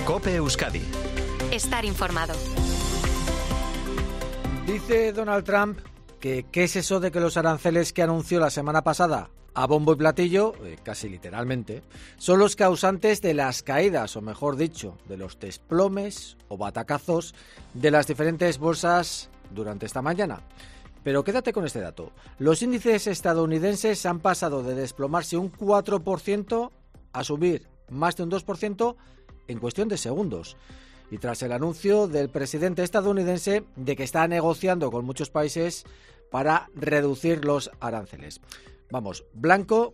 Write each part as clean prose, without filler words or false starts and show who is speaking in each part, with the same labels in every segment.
Speaker 1: COPE Euskadi.
Speaker 2: Estar informado.
Speaker 3: Dice Donald Trump que ¿qué es eso de que los aranceles que anunció la semana pasada a bombo y platillo, casi literalmente, son los causantes de las caídas, o mejor dicho, de los desplomes o batacazos de las diferentes bolsas durante esta mañana? Pero quédate con este dato. Los índices estadounidenses han pasado de desplomarse un 4% a subir más de un 2% en cuestión de segundos. Y tras el anuncio del presidente estadounidense de que está negociando con muchos países para reducir los aranceles. Vamos, blanco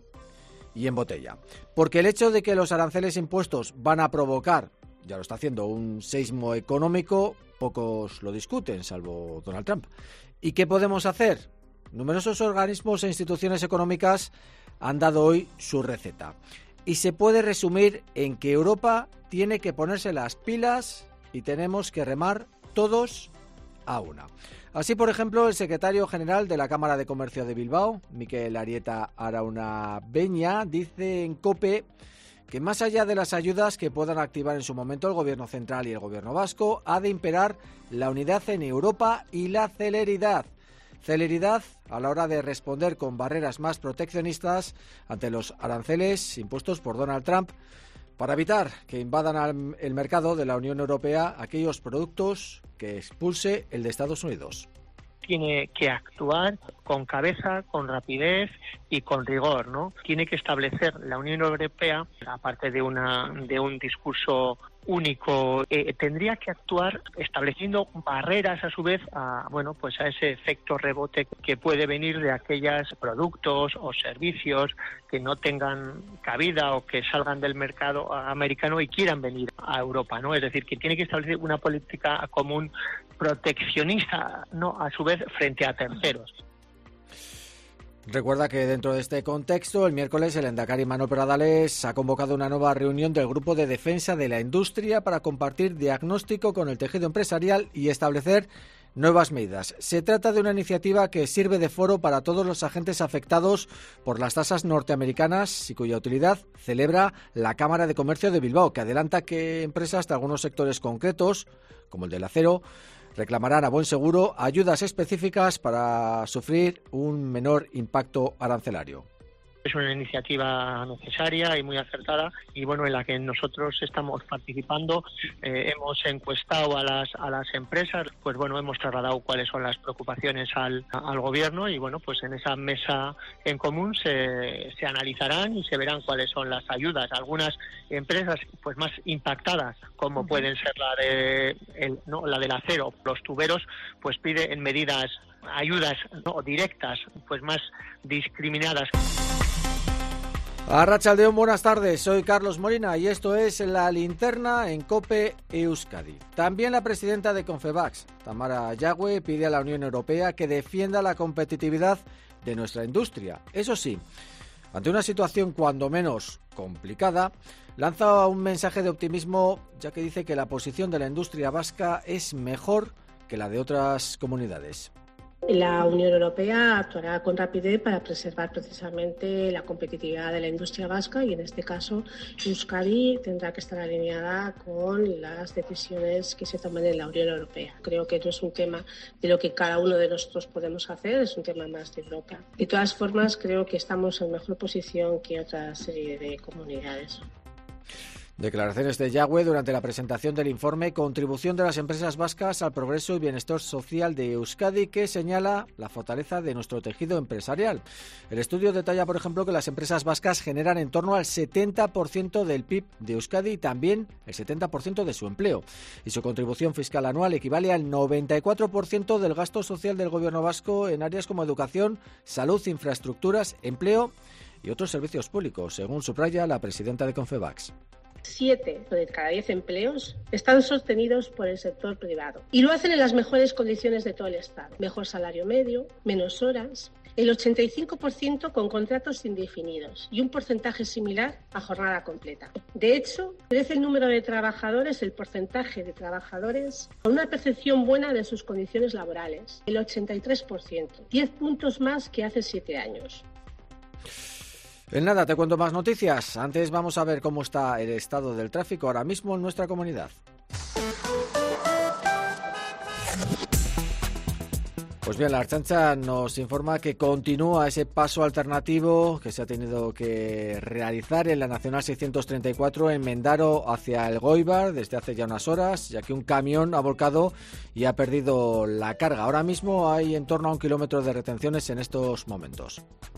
Speaker 3: y en botella. Porque el hecho de que los aranceles impuestos van a provocar, ya lo está haciendo, un seísmo económico, pocos lo discuten, salvo Donald Trump. ¿Y qué podemos hacer? Numerosos organismos e instituciones económicas han dado hoy su receta. Y se puede resumir en que Europa tiene que ponerse las pilas y tenemos que remar todos a una. Así, por ejemplo, el secretario general de la Cámara de Comercio de Bilbao, Mikel Arieta Araunabeña, dice en COPE que más allá de las ayudas que puedan activar en su momento el Gobierno central y el Gobierno vasco, ha de imperar la unidad en Europa y la celeridad. Celeridad a la hora de responder con barreras más proteccionistas ante los aranceles impuestos por Donald Trump para evitar que invadan el mercado de la Unión Europea aquellos productos que expulse el de Estados Unidos.
Speaker 4: Tiene que actuar con cabeza, con rapidez y con rigor, ¿no? Tiene que establecer la Unión Europea, aparte de un discurso único, tendría que actuar estableciendo barreras a su vez a ese efecto rebote que puede venir de aquellos productos o servicios que no tengan cabida o que salgan del mercado americano y quieran venir a Europa, ¿no? Es decir, que tiene que establecer una política común proteccionista, ¿no?, a su vez frente a terceros.
Speaker 3: Recuerda que dentro de este contexto, el miércoles el lehendakari Manuel Pradales ha convocado una nueva reunión del Grupo de Defensa de la Industria para compartir diagnóstico con el tejido empresarial y establecer nuevas medidas. Se trata de una iniciativa que sirve de foro para todos los agentes afectados por las tasas norteamericanas y cuya utilidad celebra la Cámara de Comercio de Bilbao, que adelanta que empresas de algunos sectores concretos, como el del acero, reclamarán a buen seguro ayudas específicas para sufrir un menor impacto arancelario.
Speaker 4: Es una iniciativa necesaria y muy acertada y en la que nosotros estamos participando. Hemos encuestado a las empresas, hemos trasladado cuáles son las preocupaciones al gobierno y en esa mesa en común se analizarán y se verán cuáles son las ayudas. Algunas empresas más impactadas, como pueden ser la del acero, los tuberos, piden medidas, ayudas directas, más discriminadas.
Speaker 3: Arratsaldeon, buenas tardes, soy Carlos Molina y esto es La Linterna en COPE Euskadi. También la presidenta de Confebask, Tamara Yagüe, pide a la Unión Europea que defienda la competitividad de nuestra industria. Eso sí, ante una situación cuando menos complicada, lanza un mensaje de optimismo, ya que dice que la posición de la industria vasca es mejor que la de otras comunidades.
Speaker 5: La Unión Europea actuará con rapidez para preservar precisamente la competitividad de la industria vasca y en este caso Euskadi tendrá que estar alineada con las decisiones que se toman en la Unión Europea. Creo que no es un tema de lo que cada uno de nosotros podemos hacer, es un tema más de Europa. De todas formas, creo que estamos en mejor posición que otra serie de comunidades.
Speaker 3: Declaraciones de Yagüe durante la presentación del informe Contribución de las empresas vascas al progreso y bienestar social de Euskadi, que señala la fortaleza de nuestro tejido empresarial. El estudio detalla, por ejemplo, que las empresas vascas generan en torno al 70% del PIB de Euskadi y también el 70% de su empleo. Y su contribución fiscal anual equivale al 94% del gasto social del gobierno vasco en áreas como educación, salud, infraestructuras, empleo y otros servicios públicos, según subraya la presidenta de Confebask.
Speaker 5: 7 de cada 10 empleos están sostenidos por el sector privado y lo hacen en las mejores condiciones de todo el Estado. Mejor salario medio, menos horas, el 85% con contratos indefinidos y un porcentaje similar a jornada completa. De hecho, crece el número de trabajadores, el porcentaje de trabajadores con una percepción buena de sus condiciones laborales, el 83%, 10 puntos más que hace 7 años.
Speaker 3: En nada, te cuento más noticias. Antes vamos a ver cómo está el estado del tráfico ahora mismo en nuestra comunidad. Pues bien, la Ertzaintza nos informa que continúa ese paso alternativo que se ha tenido que realizar en la Nacional 634 en Mendaro hacia el Goibar desde hace ya unas horas, ya que un camión ha volcado y ha perdido la carga. Ahora mismo hay en torno a 1 kilómetro de retenciones en estos momentos.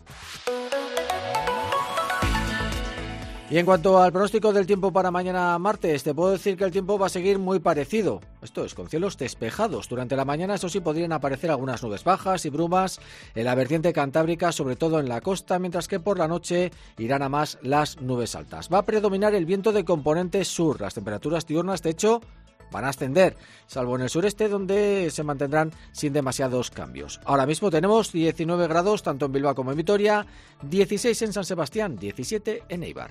Speaker 3: Y en cuanto al pronóstico del tiempo para mañana martes, te puedo decir que el tiempo va a seguir muy parecido. Esto es, con cielos despejados. Durante la mañana, eso sí, podrían aparecer algunas nubes bajas y brumas en la vertiente cantábrica, sobre todo en la costa, mientras que por la noche irán a más las nubes altas. Va a predominar el viento de componente sur. Las temperaturas diurnas, de hecho, van a ascender, salvo en el sureste, donde se mantendrán sin demasiados cambios. Ahora mismo tenemos 19 grados, tanto en Bilbao como en Vitoria, 16 en San Sebastián, 17 en Eibar.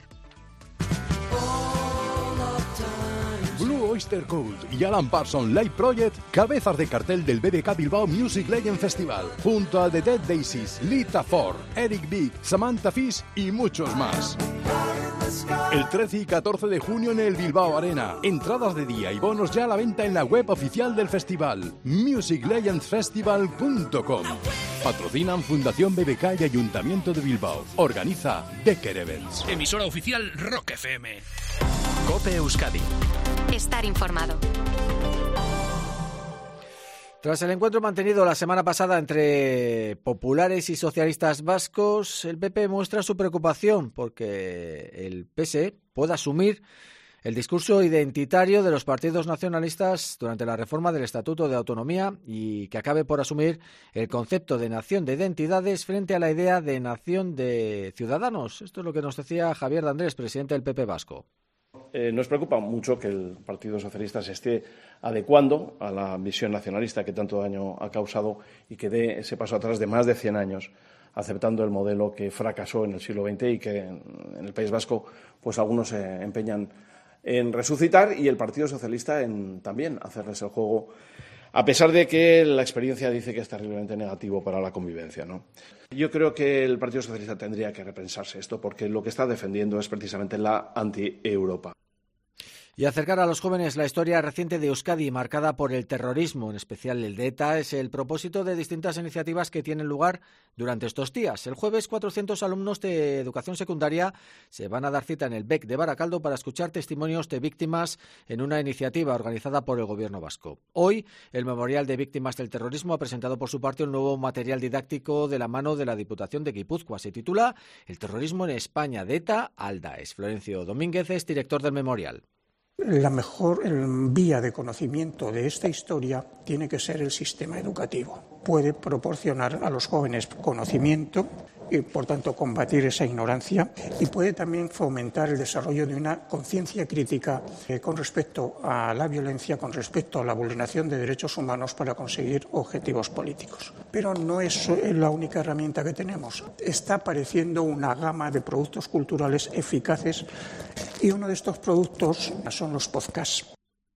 Speaker 1: Blue Oyster Cult y Alan Parsons Live Project, cabezas de cartel del BBK Bilbao Music Legend Festival, junto a The Dead Daisies, Lita Ford, Eric Big, Samantha Fish y muchos más. El 13 y 14 de junio en el Bilbao Arena. Entradas de día y bonos ya a la venta en la web oficial del festival, musiclegendsfestival.com. Patrocinan Fundación BBK y Ayuntamiento de Bilbao. Organiza Becker Events.
Speaker 6: Emisora oficial Rock FM.
Speaker 2: COPE Euskadi. Estar informado.
Speaker 3: Tras el encuentro mantenido la semana pasada entre populares y socialistas vascos, el PP muestra su preocupación porque el PSE pueda asumir el discurso identitario de los partidos nacionalistas durante la reforma del Estatuto de Autonomía y que acabe por asumir el concepto de nación de identidades frente a la idea de nación de ciudadanos. Esto es lo que nos decía Javier de Andrés, presidente del PP vasco.
Speaker 7: Nos preocupa mucho que el Partido Socialista se esté adecuando a la visión nacionalista que tanto daño ha causado y que dé ese paso atrás de más de 100 años, aceptando el modelo que fracasó en el siglo XX y que en el País Vasco pues algunos se empeñan en resucitar y el Partido Socialista en también hacerles el juego, a pesar de que la experiencia dice que es terriblemente negativo para la convivencia, ¿no? Yo creo que el Partido Socialista tendría que repensarse esto porque lo que está defendiendo es precisamente la anti-Europa.
Speaker 3: Y acercar a los jóvenes la historia reciente de Euskadi, marcada por el terrorismo, en especial el de ETA, es el propósito de distintas iniciativas que tienen lugar durante estos días. El jueves, 400 alumnos de educación secundaria se van a dar cita en el BEC de Baracaldo para escuchar testimonios de víctimas en una iniciativa organizada por el Gobierno vasco. Hoy, el Memorial de Víctimas del Terrorismo ha presentado por su parte un nuevo material didáctico de la mano de la Diputación de Guipúzcoa. Se titula El terrorismo en España, de ETA al Daesh. Florencio Domínguez es director del memorial.
Speaker 8: La mejor vía de conocimiento de esta historia tiene que ser el sistema educativo. Puede proporcionar a los jóvenes conocimiento y, por tanto, combatir esa ignorancia y puede también fomentar el desarrollo de una conciencia crítica con respecto a la violencia, con respecto a la vulneración de derechos humanos para conseguir objetivos políticos. Pero no es la única herramienta que tenemos. Está apareciendo una gama de productos culturales eficaces y uno de estos productos son los podcasts.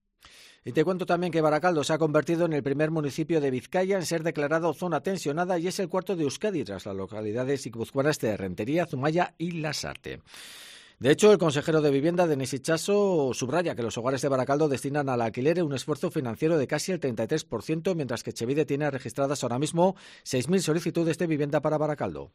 Speaker 3: Y te cuento también que Baracaldo se ha convertido en el primer municipio de Vizcaya en ser declarado zona tensionada y es el cuarto de Euskadi tras las localidades guipuzcoanas de Rentería, Zumaya y Lasarte. De hecho, el consejero de Vivienda, Denis Itxaso, subraya que los hogares de Baracaldo destinan al alquiler un esfuerzo financiero de casi el 33%, mientras que Etxebide tiene registradas ahora mismo 6.000 solicitudes de vivienda para Baracaldo.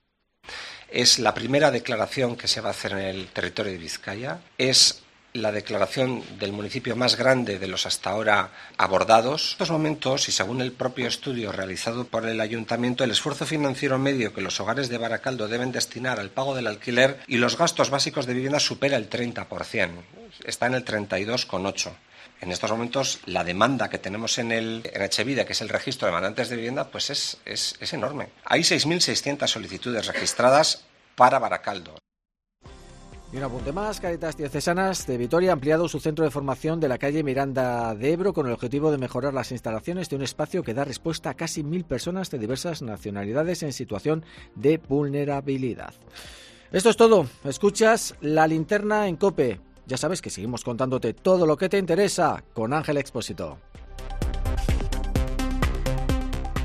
Speaker 9: Es la primera declaración que se va a hacer en el territorio de Vizcaya. Es la declaración del municipio más grande de los hasta ahora abordados. En estos momentos, y según el propio estudio realizado por el ayuntamiento, el esfuerzo financiero medio que los hogares de Baracaldo deben destinar al pago del alquiler y los gastos básicos de vivienda supera el 30%. Está en el 32,8%. En estos momentos, la demanda que tenemos en Etxebide, que es el registro de demandantes de vivienda, pues es enorme. Hay 6.600 solicitudes registradas para Baracaldo.
Speaker 3: Y un apunte más, Cáritas Diocesanas de Vitoria ha ampliado su centro de formación de la calle Miranda de Ebro con el objetivo de mejorar las instalaciones de un espacio que da respuesta a casi 1.000 personas de diversas nacionalidades en situación de vulnerabilidad. Esto es todo. Escuchas La Linterna en COPE. Ya sabes que seguimos contándote todo lo que te interesa con Ángel Expósito.